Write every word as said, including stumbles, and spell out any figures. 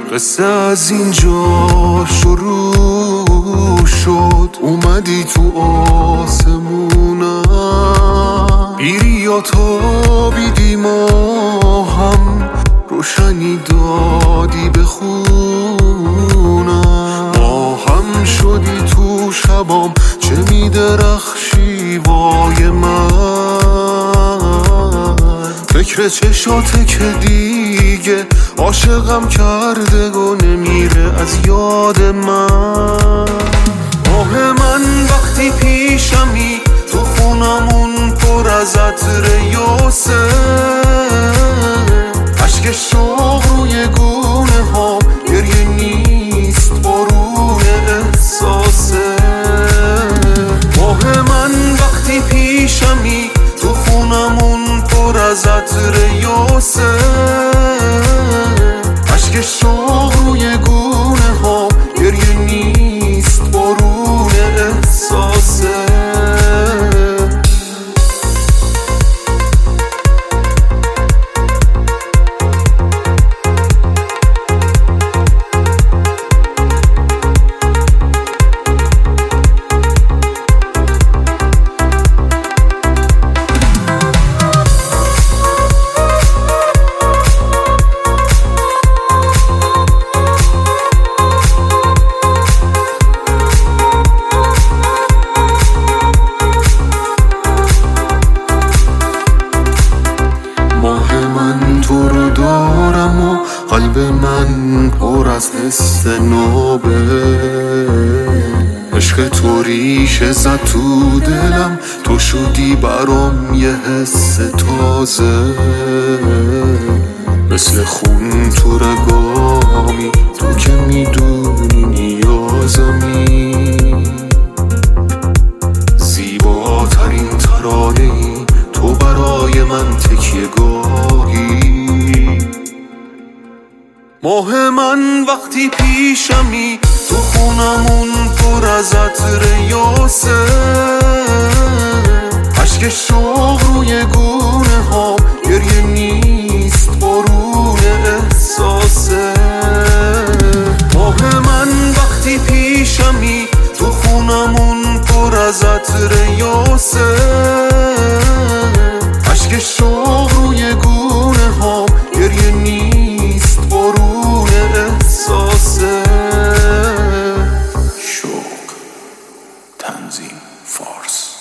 قصه از اینجا شروع شد، اومدی تو آسمونم، بیری یا تابیدی ما هم، روشنی دادی به خونم، ما هم شدی تو شبام، چه میدرخشی وای من، فکر چشاته که دیگه عاشقم کرده و نمیره از یاد من. ماه من وقتی پیشمی، تو خونمون پر از عطر یاسه، اشک شوق روی گونه ها، گریه نیست بارون احساسه. ماه من وقتی پیشمی، تو خونمون پر از عطر یاسه، اشک شوق روی گونه ها، گریه نیست بارون احساسه. تو رو دارم و قلب من پر از حس نابه، عشق تو ریشه زد تو دلم، تو شدی برام یه حس تازه، مثل خون تو رگامی، تو که میدونی نیازمی، زیباترین ترانه ای تو برای من تکیه گاهی. ماه من وقتی پیشمی، تو خونمون پر از عطر یاسه، اشک شوق روی گونه ها، گریه نیست بارون احساسه. ماه من وقتی پیشمی، تو خونمون پر از عطر یاسه، اشک شوق روی گونه ها، گریه نیست بارون احساسه. شوق تنظیم فارس.